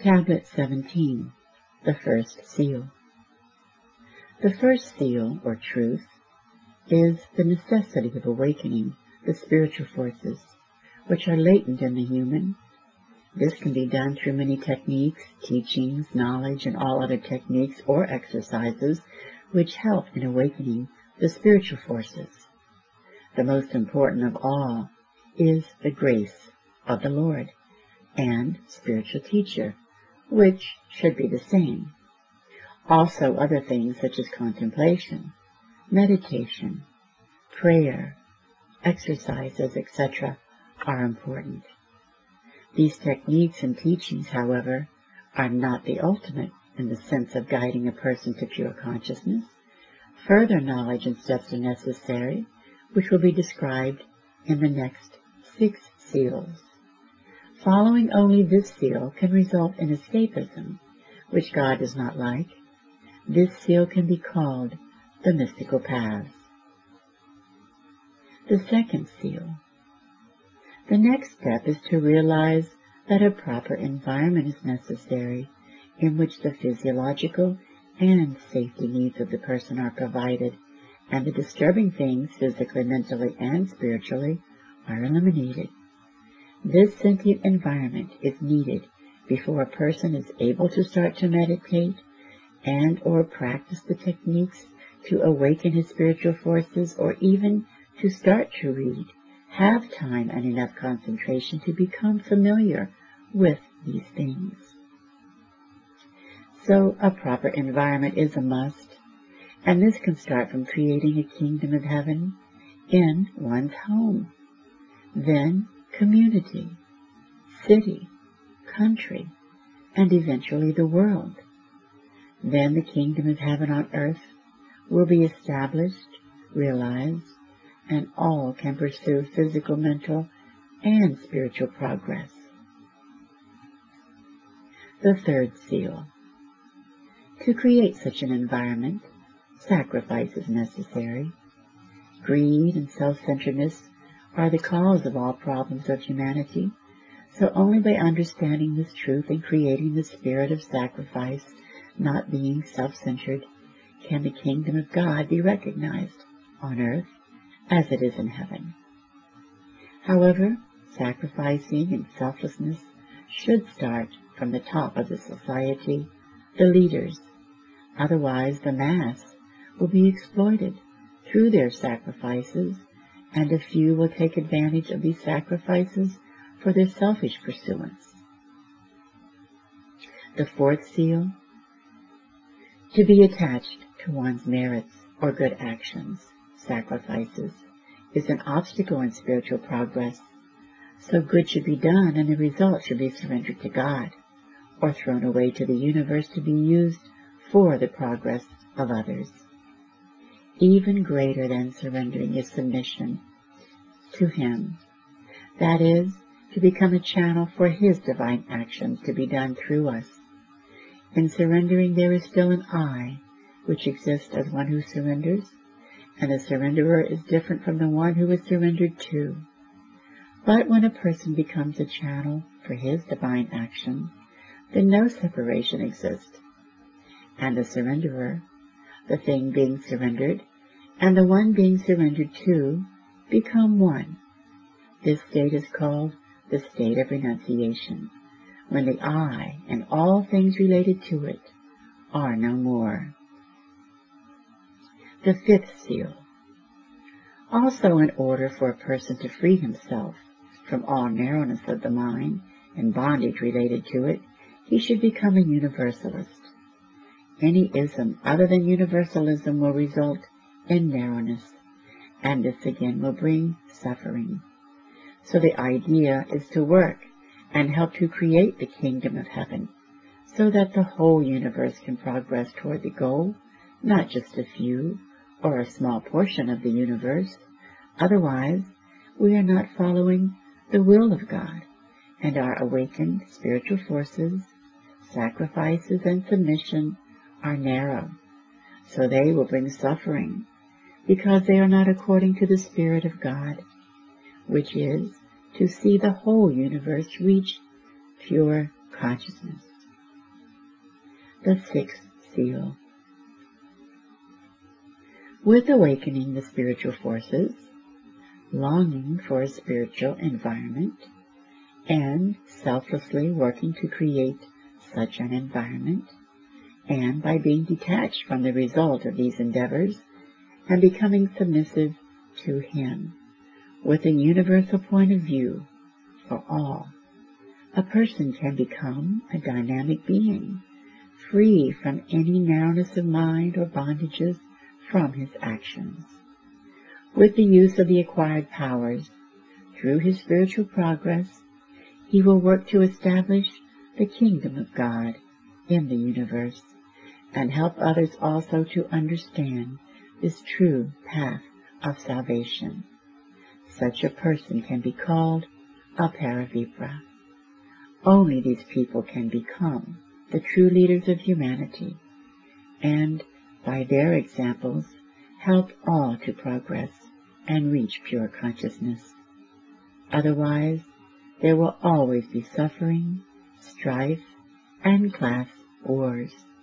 Tablet 17, the first seal. The first seal, or truth, is the necessity of awakening the spiritual forces which are latent in the human. This can be done through many techniques, teachings, knowledge, and all other techniques or exercises which help in awakening the spiritual forces. The most important of all is the grace of the Lord and spiritual teacher, which should be the same. Also, other things such as contemplation, meditation, prayer, exercises, etc. are important. These techniques and teachings, however, are not the ultimate in the sense of guiding a person to pure consciousness. Further knowledge and steps are necessary, which will be described in the next 6 seals. Following only this seal can result in escapism, which God does not like. This seal can be called the mystical paths. The second seal. The next step is to realize that a proper environment is necessary in which the physiological and safety needs of the person are provided, and the disturbing things physically, mentally, and spiritually are eliminated. This sentient environment is needed before a person is able to start to meditate and or practice the techniques to awaken his spiritual forces, or even to start to read, have time and enough concentration to become familiar with these things. So a proper environment is a must, and this can start from creating a kingdom of heaven in one's home, then community, city, country, and eventually the world. Then the kingdom of heaven on earth will be established, realized, and all can pursue physical, mental, and spiritual progress. The third seal. To create such an environment, sacrifice is necessary. Greed and self-centeredness are the cause of all problems of humanity, so only by understanding this truth and creating the spirit of sacrifice, not being self-centered, can the kingdom of God be recognized on earth as it is in heaven. However, sacrificing and selflessness should start from the top of the society, the leaders. Otherwise, the mass will be exploited through their sacrifices, and a few will take advantage of these sacrifices for their selfish pursuance. The fourth seal. To be attached to one's merits or good actions, sacrifices, is an obstacle in spiritual progress. So good should be done, and the result should be surrendered to God, or thrown away to the universe to be used for the progress of others. Even greater than surrendering is submission to Him. That is, to become a channel for His divine actions to be done through us. In surrendering there is still an I, which exists as one who surrenders, and the surrenderer is different from the one who is surrendered to. But when a person becomes a channel for His divine action, then no separation exists, and the surrenderer, the thing being surrendered, and the one being surrendered to, become one. This state is called the state of renunciation, when the I and all things related to it are no more. The fifth seal. Also, in order for a person to free himself from all narrowness of the mind and bondage related to it, he should become a universalist. Any ism other than universalism will result in narrowness, and this again will bring suffering. So the idea is to work and help to create the kingdom of heaven, so that the whole universe can progress toward the goal, not just a few or a small portion of the universe. Otherwise, we are not following the will of God, and our awakened spiritual forces, sacrifices, and submission are narrow, so they will bring suffering, because they are not according to the Spirit of God, which is to see the whole universe reach pure consciousness. The sixth seal. With awakening the spiritual forces, longing for a spiritual environment, and selflessly working to create such an environment, and by being detached from the result of these endeavors and becoming submissive to Him, with a universal point of view for all, a person can become a dynamic being, free from any narrowness of mind or bondages from his actions. With the use of the acquired powers, through his spiritual progress, he will work to establish the kingdom of God in the universe and help others also to understand this true path of salvation. Such a person can be called a Paravipra. Only these people can become the true leaders of humanity, and by their examples help all to progress and reach pure consciousness. Otherwise, there will always be suffering, strife, and class wars.